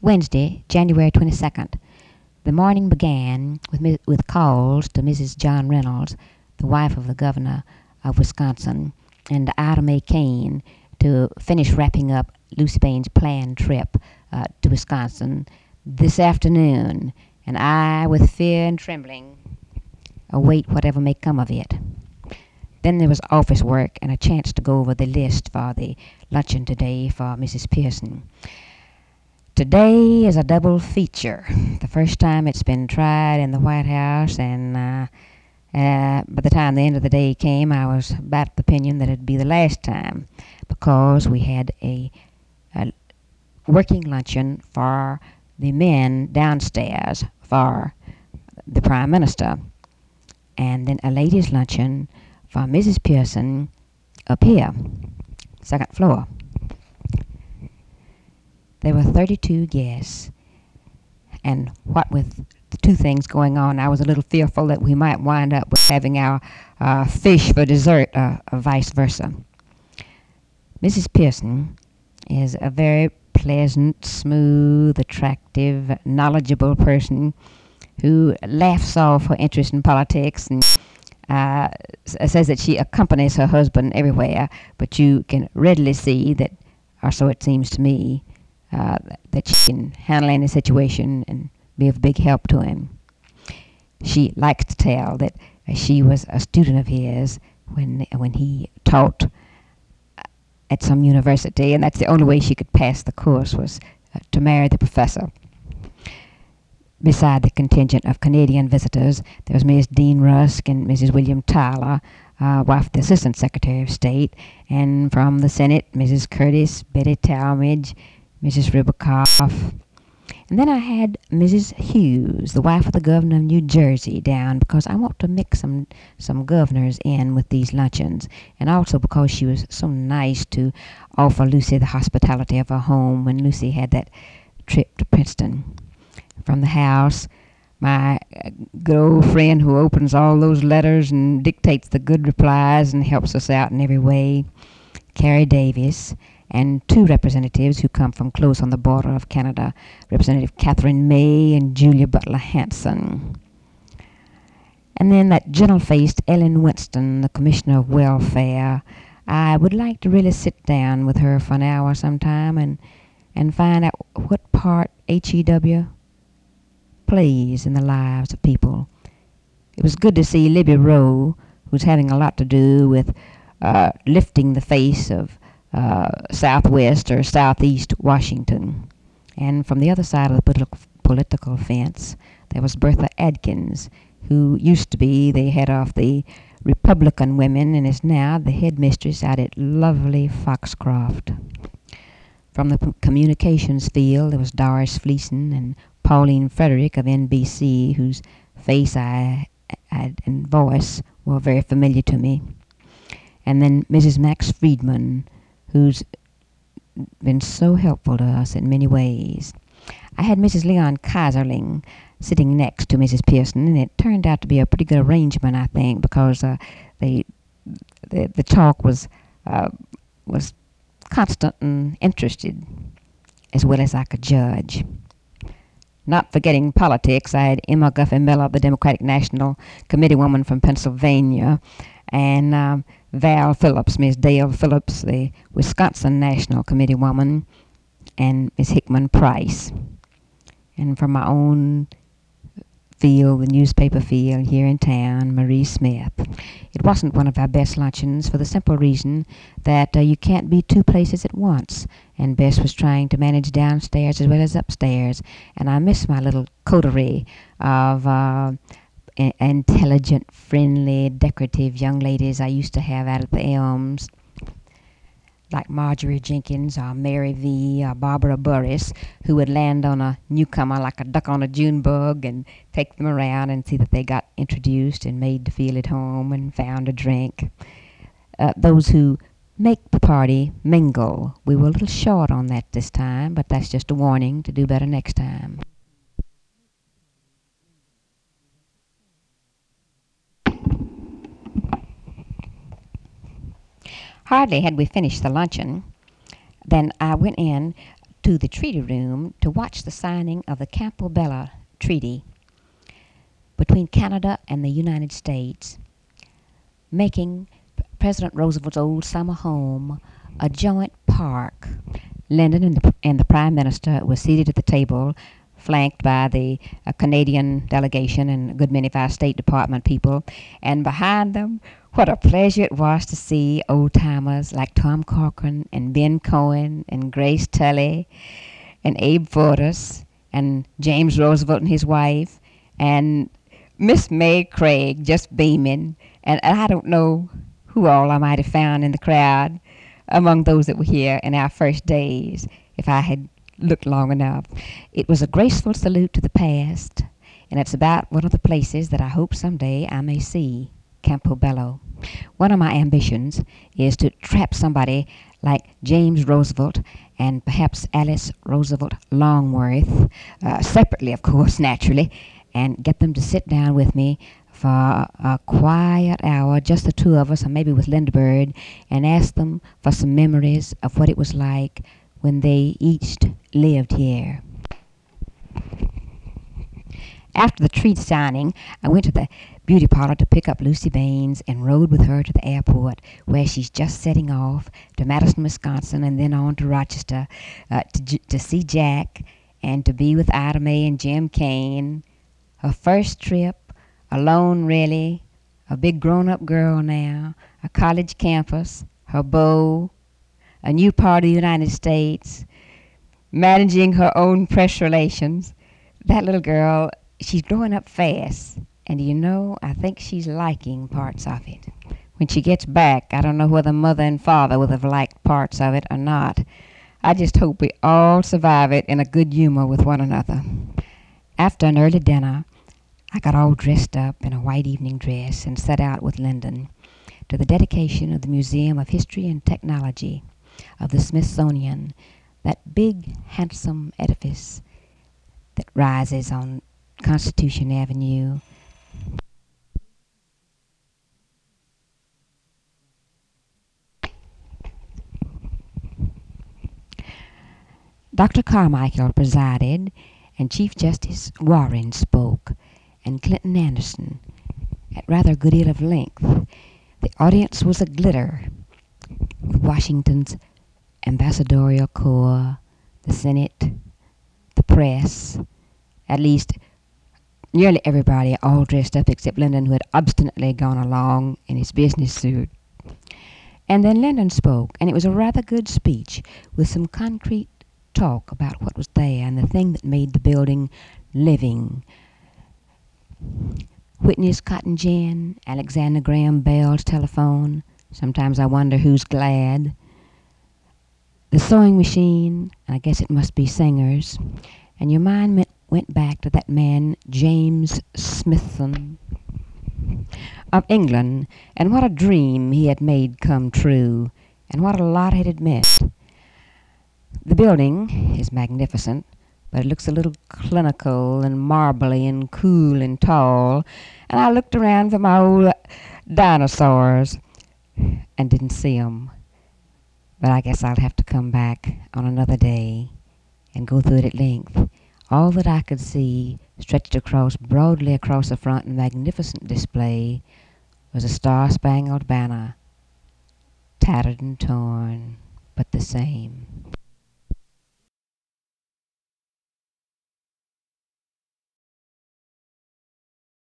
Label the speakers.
Speaker 1: Wednesday, January 22nd. The morning began with calls to Mrs. John Reynolds, the wife of the governor of Wisconsin, and Ida May Kane to finish wrapping up Lucy Bain's planned trip to Wisconsin this afternoon, and I, with fear and trembling, await whatever may come of it. Then there was office work and a chance to go over the list for the luncheon today for Mrs. Pearson. Today is a double feature. The first time it's been tried in the White House, and by the time the end of the day came, I was about of the opinion that it'd be the last time, because we had a working luncheon for the men downstairs for the Prime Minister, and then a ladies' luncheon for Mrs. Pearson up here, second floor. There were 32 guests, and what with the two things going on, I was a little fearful that we might wind up with having our fish for dessert, or vice versa. Mrs. Pearson is a very pleasant, smooth, attractive, knowledgeable person who laughs off her interest in politics and says that she accompanies her husband everywhere, but you can readily see that, or so it seems to me, that she can handle any situation and be of big help to him. She likes to tell that she was a student of his when he taught at some university, and that's the only way she could pass the course was to marry the professor. Beside the contingent of Canadian visitors, there was Miss Dean Rusk and Mrs. William Tyler, wife of the Assistant Secretary of State, and from the Senate, Mrs. Curtis, Betty Talmadge, Mrs. Ribicoff. And then I had Mrs. Hughes, the wife of the governor of New Jersey, down because I want to mix some governors in with these luncheons, and also because she was so nice to offer Lucy the hospitality of her home when Lucy had that trip to Princeton. From the house, my good old friend who opens all those letters and dictates the good replies and helps us out in every way, Carrie Davis, and two representatives who come from close on the border of Canada, Representative Catherine May and Julia Butler Hanson. And then that gentle-faced Ellen Winston, the Commissioner of Welfare. I would like to really sit down with her for an hour sometime and find out what part HEW plays in the lives of people. It was good to see Libby Rowe, who's having a lot to do with lifting the face of Southwest or Southeast Washington. And from the other side of the political fence, there was Bertha Adkins, who used to be the head of the Republican Women and is now the headmistress out at lovely Foxcroft. From the communications field, there was Doris Fleeson and Pauline Frederick of NBC, whose face and voice were very familiar to me. And then Mrs. Max Friedman, who's been so helpful to us in many ways. I had Mrs. Leon Kaiserling sitting next to Mrs. Pearson, and it turned out to be a pretty good arrangement, I think, because the talk was constant and interested, as well as I could judge. Not forgetting politics, I had Emma Guffey Miller, the Democratic National Committee woman from Pennsylvania, and Val Phillips, Miss Dale Phillips, the Wisconsin National Committee woman, and Miss Hickman Price. And from my own field, the newspaper field here in town, Marie Smith. It wasn't one of our best luncheons for the simple reason that you can't be two places at once, and Bess was trying to manage downstairs as well as upstairs, and I miss my little coterie of intelligent, friendly, decorative young ladies I used to have out at the Elms, like Marjorie Jenkins or Mary V. or Barbara Burris, who would land on a newcomer like a duck on a June bug and take them around and see that they got introduced and made to feel at home and found a drink. Those who make the party mingle. We were a little short on that this time, but that's just a warning to do better next time. Hardly had we finished the luncheon than I went in to the treaty room to watch the signing of the Campobello Treaty between Canada and the United States, making President Roosevelt's old summer home a joint park. Lyndon and the Prime Minister were seated at the table, flanked by the Canadian delegation and a good many of our State Department people. And behind them, what a pleasure it was to see old-timers like Tom Corcoran and Ben Cohen and Grace Tully and Abe Fortas and James Roosevelt and his wife and Miss May Craig just beaming. And I don't know who all I might have found in the crowd among those that were here in our first days if I had looked long enough. It was a graceful salute to the past, and it's about one of the places that I hope someday I may see, Campobello. One of my ambitions is to trap somebody like James Roosevelt and perhaps Alice Roosevelt Longworth, separately, of course, naturally, and get them to sit down with me for a quiet hour, just the two of us, or maybe with Linda Bird, and ask them for some memories of what it was like when they each lived here. After the treaty signing, I went to the beauty parlor to pick up Lucy Baines and rode with her to the airport, where she's just setting off to Madison, Wisconsin, and then on to Rochester to see Jack and to be with Ida Mae and Jim Kane. Her first trip, alone really, a big grown-up girl now, a college campus, her beau, a new part of the United States, managing her own press relations. That little girl, she's growing up fast, and you know, I think she's liking parts of it. When she gets back, I don't know whether mother and father would have liked parts of it or not. I just hope we all survive it in a good humor with one another. After an early dinner, I got all dressed up in a white evening dress and set out with Lyndon to the dedication of the Museum of History and Technology of the Smithsonian, that big, handsome edifice that rises on Constitution Avenue. Dr. Carmichael presided, and Chief Justice Warren spoke, and Clinton Anderson at rather a good deal of length. The audience was a glitter with Washington's ambassadorial corps, the Senate, the press, at least nearly everybody all dressed up except Lyndon, who had obstinately gone along in his business suit. And then Lyndon spoke, and it was a rather good speech with some concrete talk about what was there and the thing that made the building living. Whitney's cotton gin, Alexander Graham Bell's telephone, sometimes I wonder who's glad, the sewing machine, and I guess it must be Singer's, and your mind went back to that man, James Smithson of England, and what a dream he had made come true, and what a lot it had meant. The building is magnificent, but it looks a little clinical and marbly and cool and tall, and I looked around for my old dinosaurs and didn't see 'em. But I guess I'll have to come back on another day and go through it at length. All that I could see, stretched broadly across the front in magnificent display, was a star-spangled banner, tattered and torn, but the same.